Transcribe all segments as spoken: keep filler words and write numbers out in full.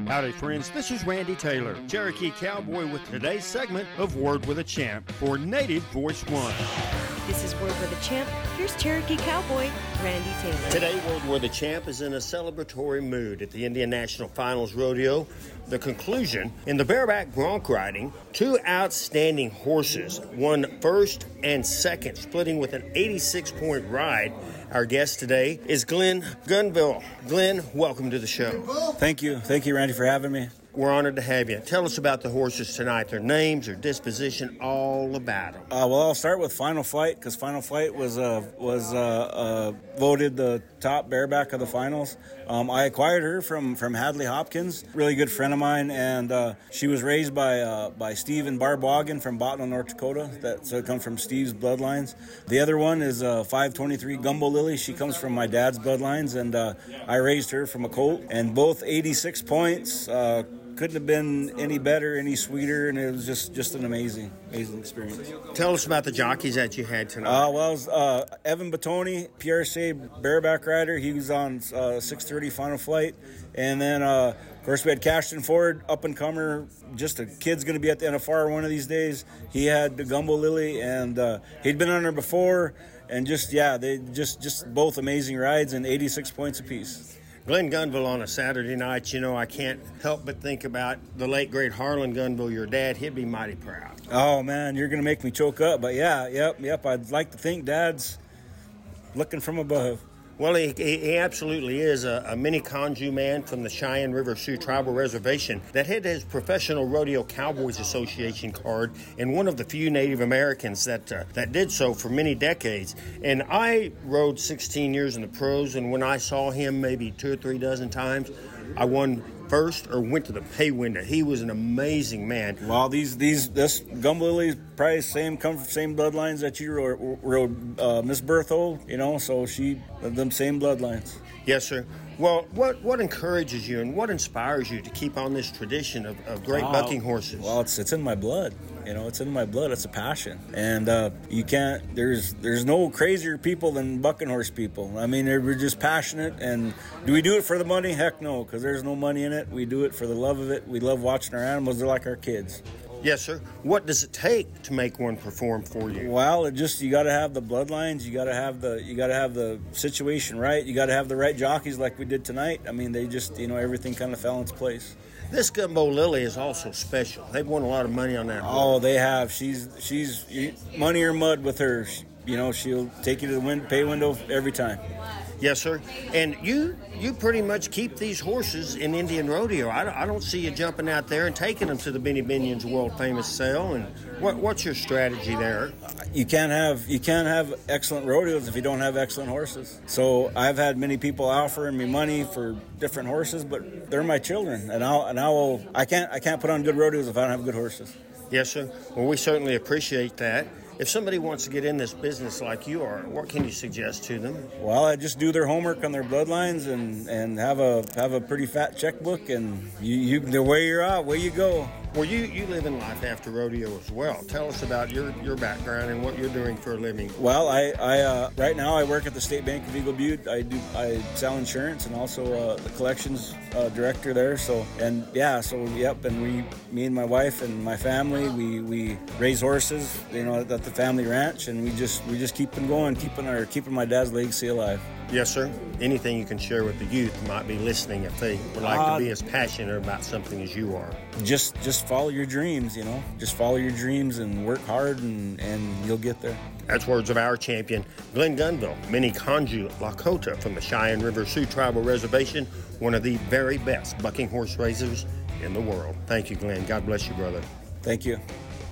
Howdy, friends. This is Randy Taylor, Cherokee Cowboy, with today's segment of Word with a Champ for Native Voice One. This is Word with a Champ. Here's Cherokee Cowboy, Randy Taylor. Today, Word with a Champ is in a celebratory mood at the Indian National Finals Rodeo. The conclusion, in the bareback bronc riding, two outstanding horses won first and second, splitting with an eighty-six point ride. Our guest today is Glenn Gunville. Glenn, welcome to the show. Thank you. Thank you, Randy, for having me. We're honored to have you. Tell us about the horses tonight, their names, their disposition, all about them. Uh, well, I'll start with Final Flight, because Final Flight was uh, was uh, uh, voted the top bareback of the finals. Um, I acquired her from, from Hadley Hopkins, really good friend of mine, and uh, she was raised by uh, by Steve and Barb Wagon from Bottineau, North Dakota. That, so it comes from Steve's bloodlines. The other one is uh, five twenty-three Gumbo Lily. She comes from my dad's bloodlines, and uh, I raised her from a colt, and both eighty-six points. Uh, Couldn't have been any better, any sweeter, and it was just, just an amazing, amazing experience. Tell us about the jockeys that you had tonight. Uh, well, it was uh, Evan Batoni, P R C A bareback rider. He was on uh, six thirty Final Flight. And then, uh, of course, we had Cashton Ford, up-and-comer, just a kid's going to be at the N F R one of these days. He had the Gumbo Lily, and uh, he'd been on there before. And just, yeah, they just, just both amazing rides and eighty-six points apiece. Glenn Gunville on a Saturday night, you know, I can't help but think about the late, great Harlan Gunville, your dad. He'd be mighty proud. Oh, man, you're going to make me choke up. But, yeah, yep, yep, I'd like to think Dad's looking from above. Well, he, he absolutely is a, a mini Conju man from the Cheyenne River Sioux Tribal Reservation that had his Professional Rodeo Cowboys Association card, and one of the few Native Americans that uh, that did so for many decades. And I rode sixteen years in the pros, and when I saw him maybe two or three dozen times, I won first or went to the pay window. He was an amazing man. Well, these these this Gumbo Lily's probably same come from same bloodlines that you rode, rode uh, Miss Berthold, you know, so she them same bloodlines. Yes, sir. Well, what what encourages you and what inspires you to keep on this tradition of, of great uh, bucking horses? Well, it's it's in my blood. You know, it's in my blood. It's a passion, and uh, you can't. There's there's no crazier people than bucking horse people. I mean, we're just passionate. And do we do it for the money? Heck no, because there's no money in it. We do it for the love of it. We love watching our animals. They're like our kids. Yes, sir. What does it take to make one perform for you? Well, it just you got to have the bloodlines. You got to have the you got to have the situation right. You got to have the right jockeys, like we did tonight. I mean, they just you know everything kind of fell in its place. This Gumbo Lily is also special. They've won a lot of money on that. Oh, they have. She's she's money or mud with her. You know, she'll take you to the win, pay window every time. Yes, sir. And you you pretty much keep these horses in Indian Rodeo. I don't, I don't see you jumping out there and taking them to the Benny Binion's world-famous sale. And what what's your strategy there? You can't have you can't have excellent rodeos if you don't have excellent horses. So I've had many people offering me money for different horses, but they're my children, and I'll and I will I can't I can't put on good rodeos if I don't have good horses. Yes, sir. Well, we certainly appreciate that. If somebody wants to get in this business like you are, what can you suggest to them? Well, I just do their homework on their bloodlines and, and have a have a pretty fat checkbook, and you, you the way you're out, where you go. Well, you, you live in life after rodeo as well. Tell us about your, your background and what you're doing for a living. Well, I, I uh, right now I work at the State Bank of Eagle Butte. I do I sell insurance and also uh, the collections uh, director there. So and yeah, so yep. And we, me and my wife and my family, we, we raise horses, you know, at the family ranch, and we just we just keep them going, keeping our keeping my dad's legacy alive. Yes, sir. Anything you can share with the youth who might be listening if they would like uh, to be as passionate about something as you are? Just just follow your dreams, you know. Just follow your dreams and work hard, and, and you'll get there. That's words of our champion, Glenn Gunville, Mini Conju Lakota from the Cheyenne River Sioux Tribal Reservation, one of the very best bucking horse raisers in the world. Thank you, Glenn. God bless you, brother. Thank you.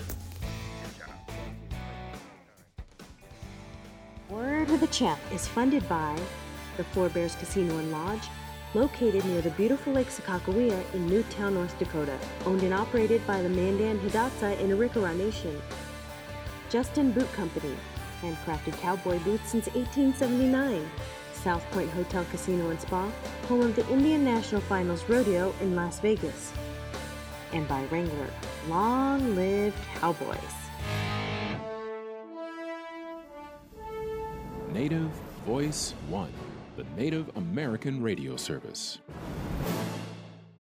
Word with a Champ is funded by the Four Bears Casino and Lodge, located near the beautiful Lake Sakakawea in Newtown, North Dakota, owned and operated by the Mandan Hidatsa in Arikara Nation. Justin Boot Company, handcrafted cowboy boots since eighteen seventy-nine. South Point Hotel Casino and Spa, home of the Indian National Finals Rodeo in Las Vegas. And by Wrangler, long live cowboys. Native Voice One, the Native American radio service.